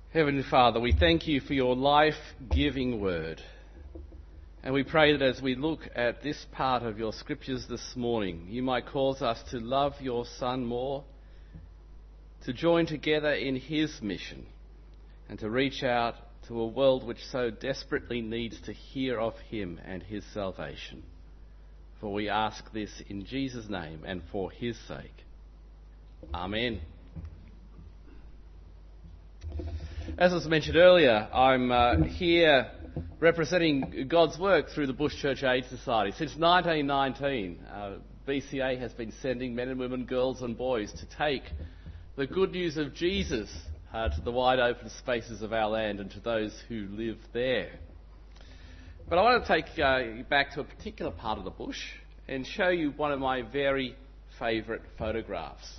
Heavenly Father, we thank you for your life-giving word. And we pray that as we look at this part of your scriptures this morning, you might cause us to love your Son more, to join together in his mission, and to reach out to a world which so desperately needs to hear of him and his salvation. For we ask this in Jesus' name and for his sake. Amen. As was mentioned earlier, I'm here representing God's work through the Bush Church Aid Society. Since 1919, BCA has been sending men and women, girls and boys to take the good news of Jesus to the wide open spaces of our land and to those who live there. But I want to take you back to a particular part of the bush and show you one of my very favourite photographs.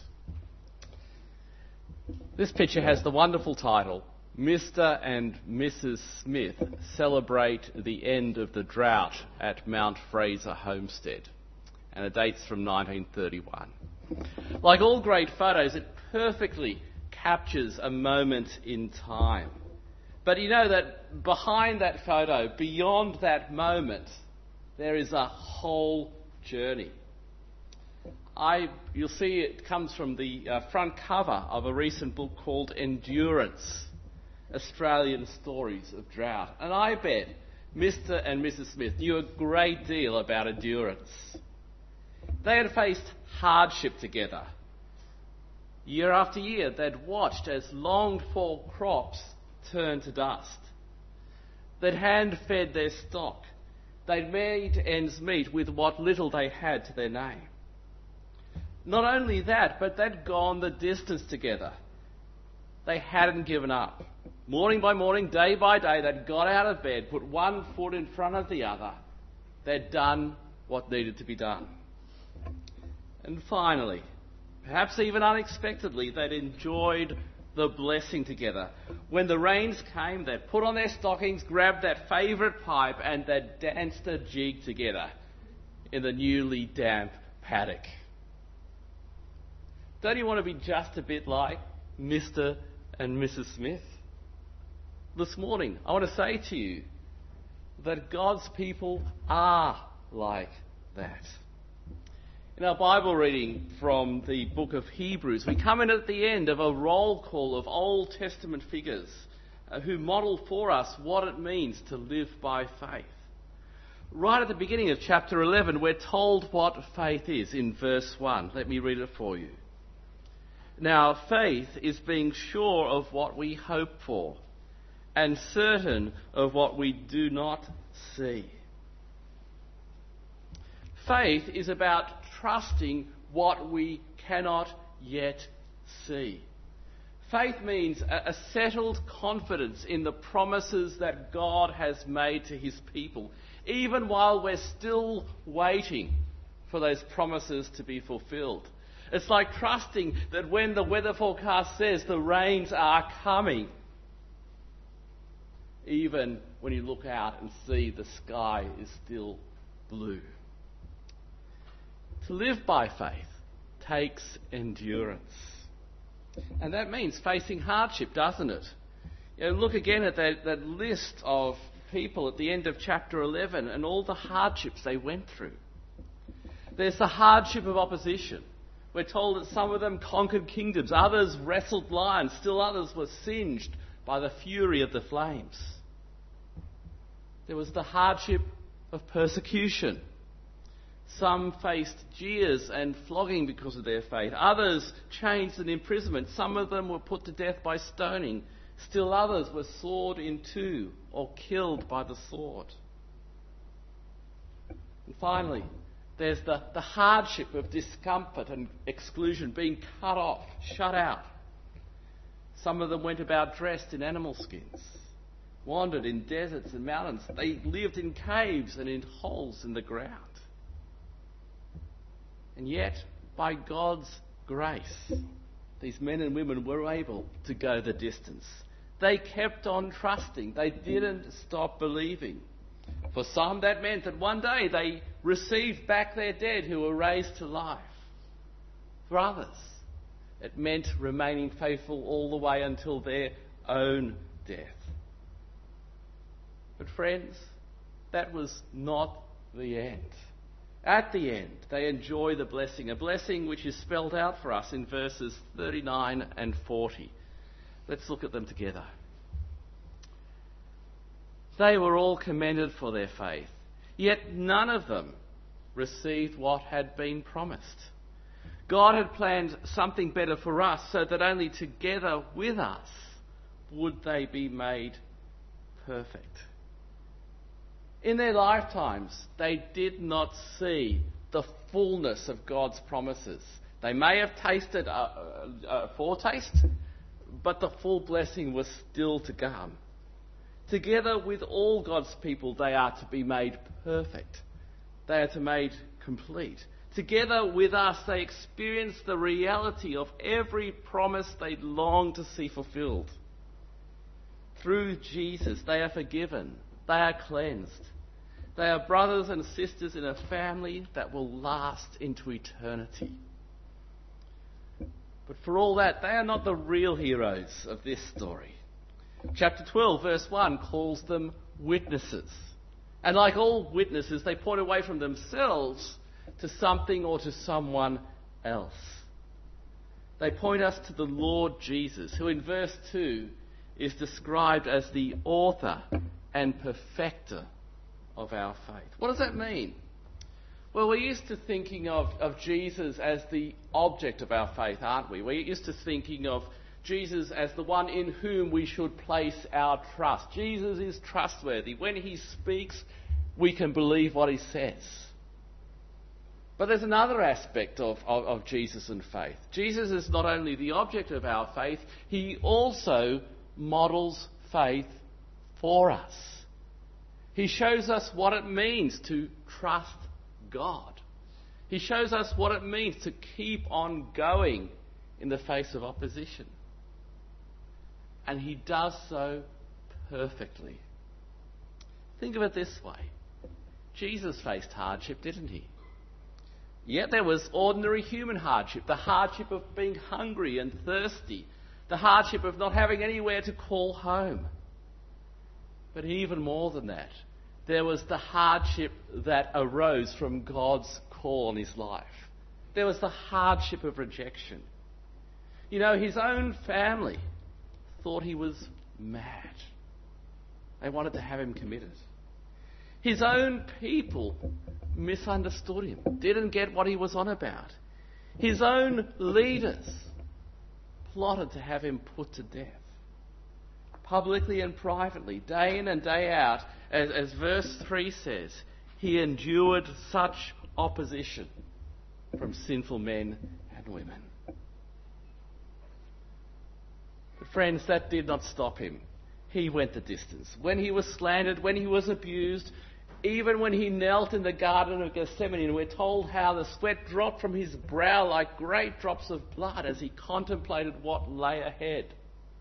This picture has the wonderful title, Mr. and Mrs. Smith celebrate the end of the drought at Mount Fraser Homestead, and it dates from 1931. Like all great photos, it perfectly captures a moment in time. But you know that behind that photo, beyond that moment, there is a whole journey. You'll see it comes from the front cover of a recent book called Endurance, Australian Stories of Drought. And I bet Mr. and Mrs. Smith knew a great deal about endurance. They had faced hardship together. Year after year, they'd watched as longed-for crops turned to dust. They'd hand-fed their stock. They'd made ends meet with what little they had to their name. Not only that, but they'd gone the distance together. They hadn't given up. Morning by morning, day by day, they'd got out of bed, put one foot in front of the other. They'd done what needed to be done. And finally, perhaps even unexpectedly, they'd enjoyed the blessing together. When the rains came, they'd put on their stockings, grabbed that favourite pipe, and they'd danced a jig together in the newly damp paddock. Don't you want to be just a bit like Mr. and Mrs. Smith? This morning, I want to say to you that God's people are like that. In our Bible reading from the book of Hebrews, we come in at the end of a roll call of Old Testament figures who model for us what it means to live by faith. Right at the beginning of chapter 11, we're told what faith is in verse 1. Let me read it for you. Now, faith is being sure of what we hope for and certain of what we do not see. Faith is about trusting what we cannot yet see. Faith means a settled confidence in the promises that God has made to his people, even while we're still waiting for those promises to be fulfilled. It's like trusting that when the weather forecast says the rains are coming, even when you look out and see the sky is still blue. To live by faith takes endurance. And that means facing hardship, doesn't it? Look again at that list of people at the end of chapter 11 and all the hardships they went through. There's the hardship of opposition. We're told that some of them conquered kingdoms, others wrestled lions, still others were singed by the fury of the flames. There was the hardship of persecution. Some faced jeers and flogging because of their faith. Others chains and imprisonment. Some of them were put to death by stoning. Still others were sawed in two or killed by the sword. And finally, there's the hardship of discomfort and exclusion, being cut off, shut out. Some of them went about dressed in animal skins, wandered in deserts and mountains. They lived in caves and in holes in the ground. And yet, by God's grace, these men and women were able to go the distance. They kept on trusting. They didn't stop believing. For some, that meant that one day they received back their dead who were raised to life. For others, it meant remaining faithful all the way until their own death. But friends, that was not the end. At the end, they enjoy the blessing, a blessing which is spelled out for us in verses 39 and 40. Let's look at them together. They were all commended for their faith, yet none of them received what had been promised. God had planned something better for us so that only together with us would they be made perfect. In their lifetimes, they did not see the fullness of God's promises. They may have tasted a foretaste, but the full blessing was still to come. Together with all God's people, they are to be made perfect. They are to be made complete. Together with us, they experience the reality of every promise they long to see fulfilled. Through Jesus, they are forgiven. They are cleansed. They are brothers and sisters in a family that will last into eternity. But for all that, they are not the real heroes of this story. Chapter 12, verse 1 calls them witnesses. And like all witnesses, they point away from themselves to something or to someone else. They point us to the Lord Jesus, who in verse 2 is described as the author and perfecter of our faith. What does that mean? Well, we're used to thinking of Jesus as the object of our faith, aren't we? We're used to thinking of Jesus as the one in whom we should place our trust. Jesus is trustworthy. When he speaks, we can believe what he says. But there's another aspect of Jesus and faith. Jesus is not only the object of our faith, he also models faith for us. He shows us what it means to trust God. He shows us what it means to keep on going in the face of opposition. And he does so perfectly. Think of it this way. Jesus faced hardship, didn't he? Yet there was ordinary human hardship. The hardship of being hungry and thirsty. The hardship of not having anywhere to call home. But even more than that, there was the hardship that arose from God's call on his life. There was the hardship of rejection. You know, his own family thought he was mad. They wanted to have him committed. His own people misunderstood him, didn't get what he was on about. His own leaders plotted to have him put to death. Publicly and privately, day in and day out, as verse 3 says, he endured such opposition from sinful men and women. But friends, that did not stop him. He went the distance. When he was slandered, when he was abused, even when he knelt in the Garden of Gethsemane, we're told how the sweat dropped from his brow like great drops of blood as he contemplated what lay ahead.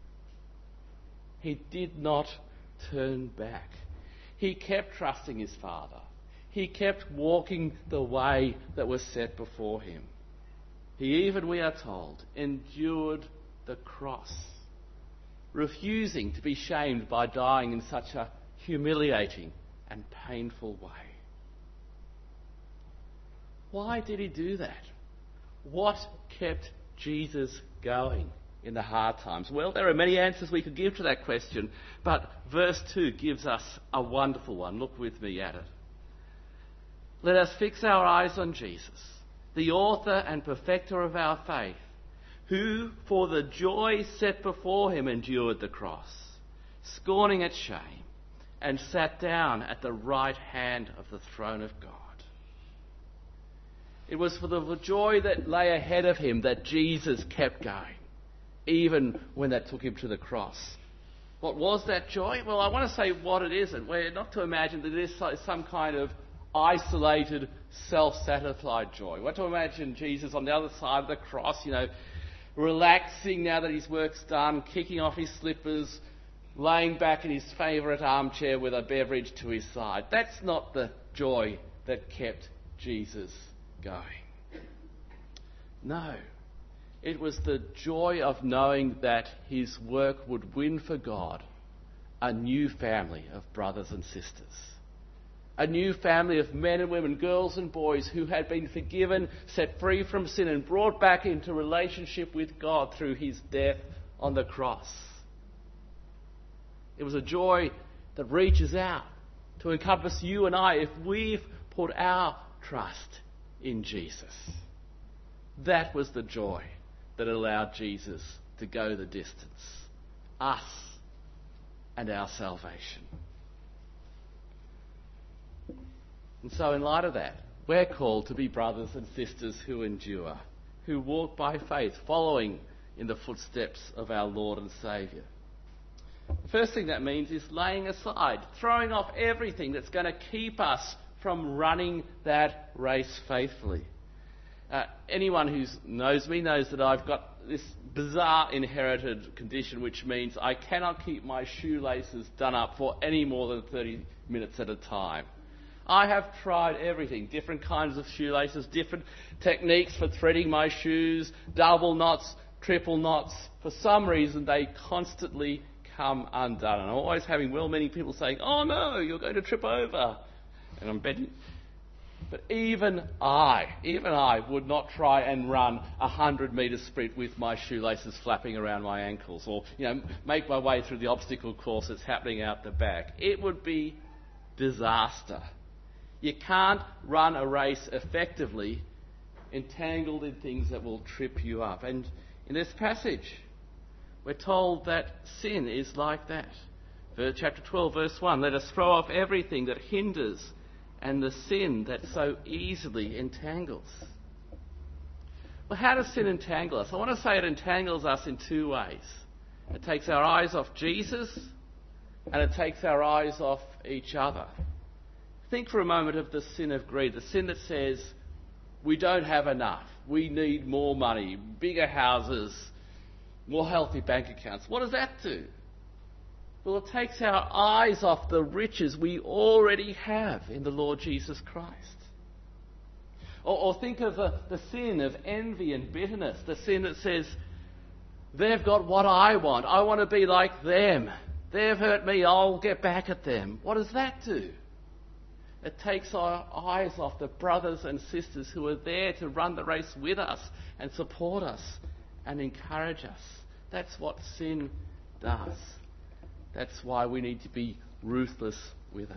He did not turn back. He kept trusting his Father. He kept walking the way that was set before him. He even, we are told, endured the cross, refusing to be shamed by dying in such a humiliating and painful way. Why did he do that? What kept Jesus going in the hard times? Well, there are many answers we could give to that question, but verse 2 gives us a wonderful one. Look with me at it. Let us fix our eyes on Jesus, the author and perfecter of our faith, who for the joy set before him endured the cross, scorning its shame, and sat down at the right hand of the throne of God. It was for the joy that lay ahead of him that Jesus kept going, even when that took him to the cross. What was that joy? Well, I want to say what it isn't. We're not to imagine that it is some kind of isolated, self-satisfied joy. We're to imagine Jesus on the other side of the cross, relaxing now that his work's done, kicking off his slippers, laying back in his favourite armchair with a beverage to his side. That's not the joy that kept Jesus going. No. It was the joy of knowing that his work would win for God a new family of brothers and sisters. A new family of men and women, girls and boys who had been forgiven, set free from sin and brought back into relationship with God through his death on the cross. It was a joy that reaches out to encompass you and I if we've put our trust in Jesus. That was the joy that allowed Jesus to go the distance. Us and our salvation. And so in light of that, we're called to be brothers and sisters who endure, who walk by faith, following in the footsteps of our Lord and Saviour. The first thing that means is laying aside, throwing off everything that's going to keep us from running that race faithfully. Anyone who knows me knows that I've got this bizarre inherited condition which means I cannot keep my shoelaces done up for any more than 30 minutes at a time. I have tried everything, different kinds of shoelaces, different techniques for threading my shoes, double knots, triple knots. For some reason, they constantly come undone. And I'm always having well-meaning people saying, "Oh no, you're going to trip over." And I'm betting. But even I would not try and run a 100-metre sprint with my shoelaces flapping around my ankles, or make my way through the obstacle course that's happening out the back. It would be disaster. You can't run a race effectively entangled in things that will trip you up. And in this passage, we're told that sin is like that. Chapter 12, verse 1, let us throw off everything that hinders and the sin that so easily entangles. Well, how does sin entangle us? I want to say it entangles us in two ways. It takes our eyes off Jesus, and it takes our eyes off each other. Think for a moment of the sin of greed, the sin that says we don't have enough, we need more money, bigger houses, more healthy bank accounts. What does that do? Well, it takes our eyes off the riches we already have in the Lord Jesus Christ. Or think of the sin of envy and bitterness, the sin that says, they've got what I want to be like them. They've hurt me, I'll get back at them. What does that do? It takes our eyes off the brothers and sisters who are there to run the race with us and support us and encourage us. That's what sin does. That's why we need to be ruthless with it.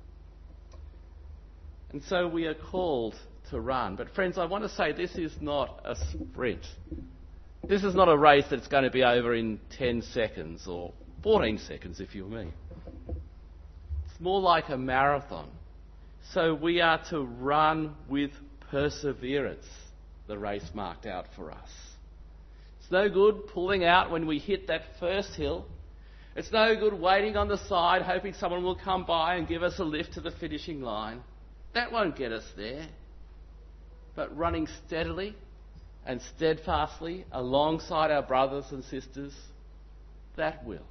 And so we are called to run. But friends, I want to say this is not a sprint. This is not a race that's going to be over in 10 seconds or 14 seconds if you're me. It's more like a marathon. So we are to run with perseverance the race marked out for us. It's no good pulling out when we hit that first hill. It's no good waiting on the side hoping someone will come by and give us a lift to the finishing line. That won't get us there. But running steadily and steadfastly alongside our brothers and sisters, that will.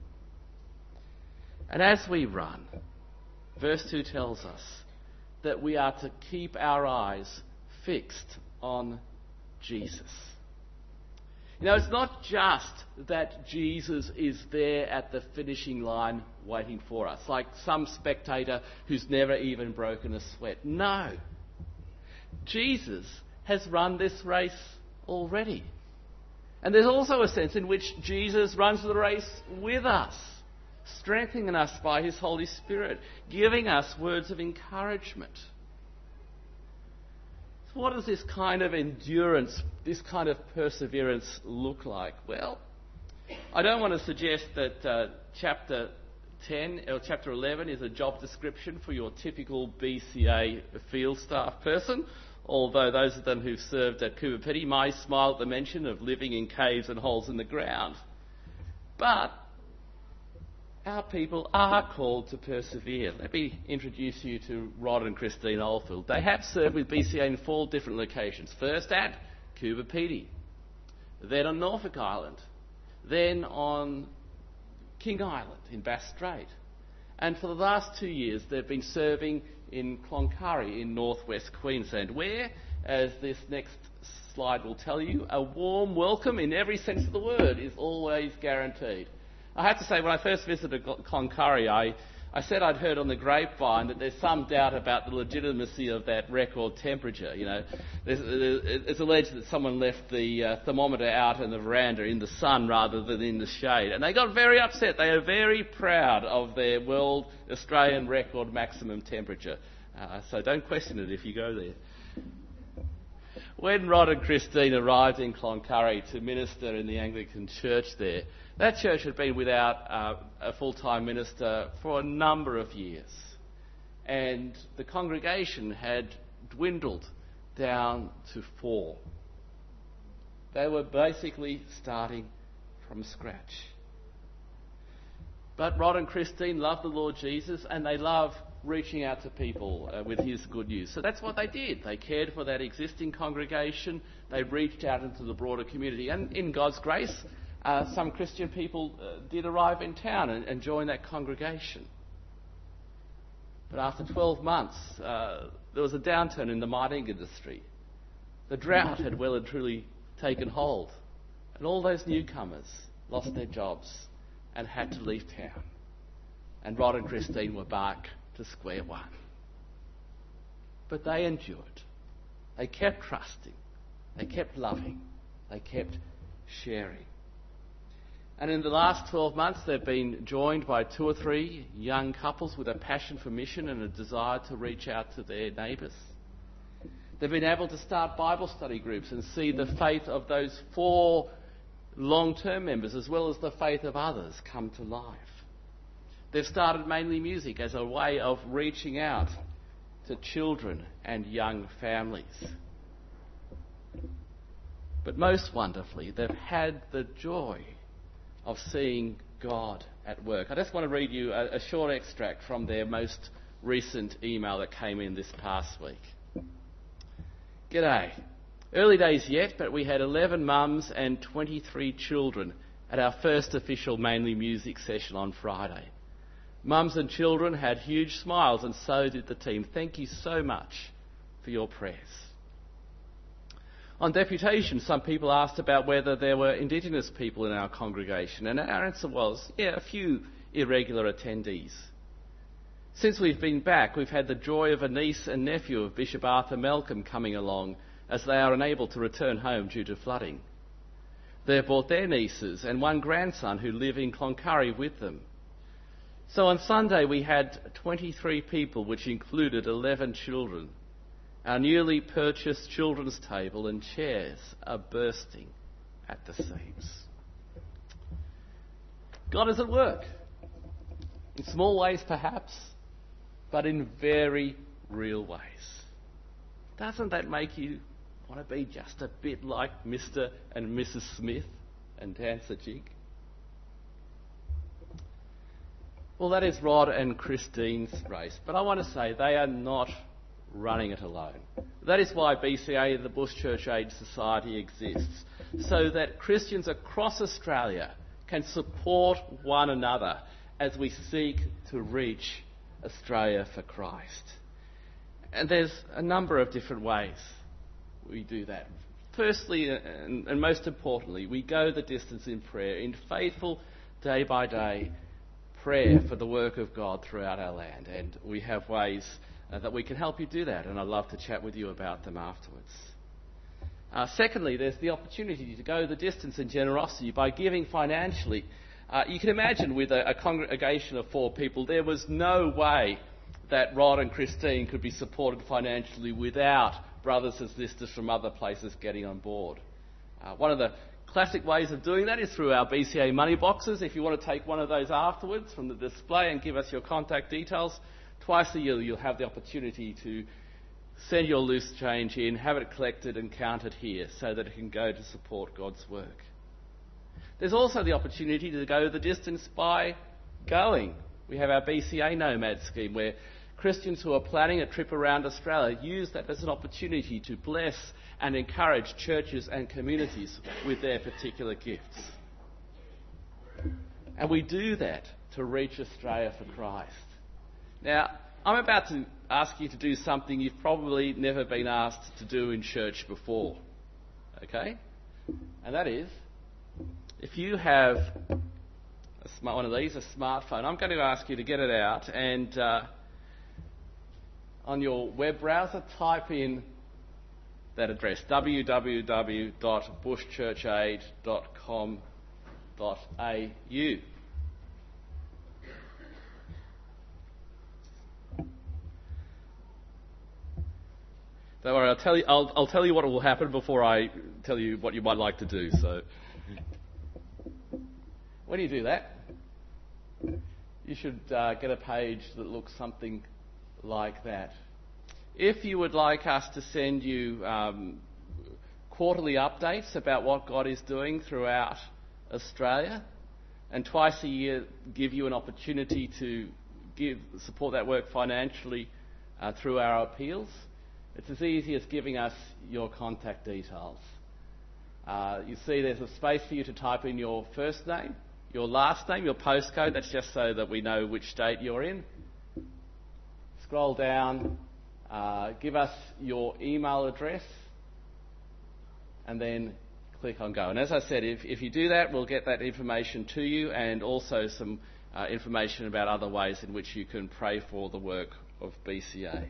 And as we run, verse 2 tells us that we are to keep our eyes fixed on Jesus. It's not just that Jesus is there at the finishing line waiting for us, like some spectator who's never even broken a sweat. No. Jesus has run this race already. And there's also a sense in which Jesus runs the race with us, strengthening us by his Holy Spirit, giving us words of encouragement. So what does this kind of endurance, this kind of perseverance look like? Well, I don't want to suggest that chapter 10 or chapter 11 is a job description for your typical BCA field staff person, although those of them who've served at Coober Pedy might smile at the mention of living in caves and holes in the ground. But our people are called to persevere. Let me introduce you to Rod and Christine Oldfield. They have served with BCA in 4 different locations. First at Coober Pedy, then on Norfolk Island, then on King Island in Bass Strait. And for the last 2 years, they've been serving in Cloncurry in northwest Queensland, where as this next slide will tell you, a warm welcome in every sense of the word is always guaranteed. I have to say, when I first visited Cloncurry, I said I'd heard on the grapevine that there's some doubt about the legitimacy of that record temperature. You know, it's alleged that someone left the thermometer out in the veranda in the sun rather than in the shade, and they got very upset. They are very proud of their world Australian record maximum temperature. So don't question it if you go there. When Rod and Christine arrived in Cloncurry to minister in the Anglican church there, that church had been without a full-time minister for a number of years. And the congregation had dwindled down to 4. They were basically starting from scratch. But Rod and Christine love the Lord Jesus, and they love reaching out to people with his good news. So that's what they did. They cared for that existing congregation. They reached out into the broader community. And in God's grace, some Christian people did arrive in town and join that congregation. But after 12 months, there was a downturn in the mining industry. The drought had well and truly taken hold. And all those newcomers lost their jobs and had to leave town. And Rod and Christine were back to square one. But they endured. They kept trusting. They kept loving. They kept sharing. And in the last 12 months, they've been joined by 2 or 3 young couples with a passion for mission and a desire to reach out to their neighbours. They've been able to start Bible study groups and see the faith of those 4 long-term members as well as the faith of others come to life. They've started Mainly Music as a way of reaching out to children and young families. But most wonderfully, they've had the joy of seeing God at work. I just want to read you a short extract from their most recent email that came in this past week. G'day. Early days yet, but we had 11 mums and 23 children at our first official Mainly Music session on Friday. Mums and children had huge smiles, and so did the team. Thank you so much for your prayers. On deputation, some people asked about whether there were Indigenous people in our congregation, and our answer was, yeah, a few irregular attendees. Since we've been back, we've had the joy of a niece and nephew of Bishop Arthur Malcolm coming along, as they are unable to return home due to flooding. They've brought their nieces and 1 grandson who live in Cloncurry with them. So on Sunday we had 23 people, which included 11 children. Our newly purchased children's table and chairs are bursting at the seams. God is at work. In small ways perhaps, but in very real ways. Doesn't that make you want to be just a bit like Mr. and Mrs. Smith and dance a jig? Well, that is Rod and Christine's race, but I want to say they are not running it alone. That is why BCA, the Bush Church Aid Society, exists, so that Christians across Australia can support one another as we seek to reach Australia for Christ. And there's a number of different ways we do that. Firstly, and most importantly, we go the distance in prayer, in faithful, day-by-day prayer for the work of God throughout our land. And we have ways that we can help you do that, and I'd love to chat with you about them afterwards. Secondly, there's the opportunity to go the distance in generosity by giving financially. You can imagine with a congregation of 4 people, there was no way that Rod and Christine could be supported financially without brothers and sisters from other places getting on board. One of the classic ways of doing that is through our BCA money boxes. If you want to take one of those afterwards from the display and give us your contact details, twice a year you'll have the opportunity to send your loose change in, have it collected and counted here so that it can go to support God's work. There's also the opportunity to go the distance by going. We have our BCA Nomad scheme where Christians who are planning a trip around Australia use that as an opportunity to bless and encourage churches and communities with their particular gifts. And we do that to reach Australia for Christ. Now, I'm about to ask you to do something you've probably never been asked to do in church before. Okay? And that is, if you have one of these, a smartphone, I'm going to ask you to get it out and on your web browser type in that address, www.bushchurchaid.com.au. Don't worry, I'll tell you what will happen before I tell you what you might like to do. So, when you do that, you should get a page that looks something like that. If you would like us to send you quarterly updates about what God is doing throughout Australia, and twice a year give you an opportunity to support that work financially through our appeals, it's as easy as giving us your contact details. You see there's a space for you to type in your first name, your last name, your postcode. That's just so that we know which state you're in. Scroll down, give us your email address, and then click on Go. And as I said, if you do that, we'll get that information to you, and also some information about other ways in which you can pray for the work of BCA.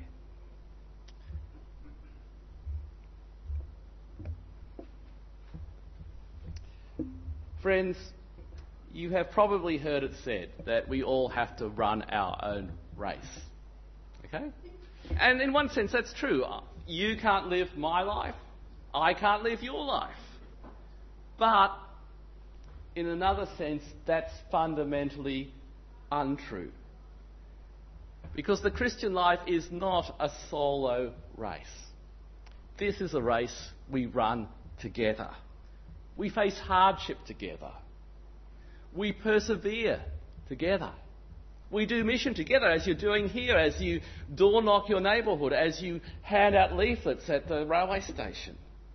Friends, you have probably heard it said that we all have to run our own race. Okay? And in one sense, that's true. You can't live my life. I can't live your life. But in another sense, that's fundamentally untrue. Because the Christian life is not a solo race. This is a race we run together. We face hardship together. We persevere together. We do mission together, as you're doing here, as you door knock your neighbourhood, as you hand out leaflets at the railway station.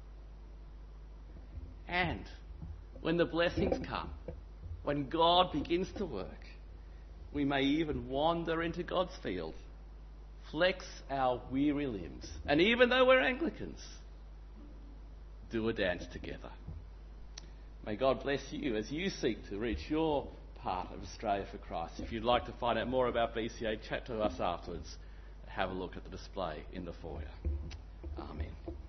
And when the blessings come, when God begins to work, we may even wander into God's field, flex our weary limbs, and even though we're Anglicans, do a dance together. May God bless you as you seek to reach your part of Australia for Christ. If you'd like to find out more about BCA, chat to us afterwards. Have a look at the display in the foyer. Amen.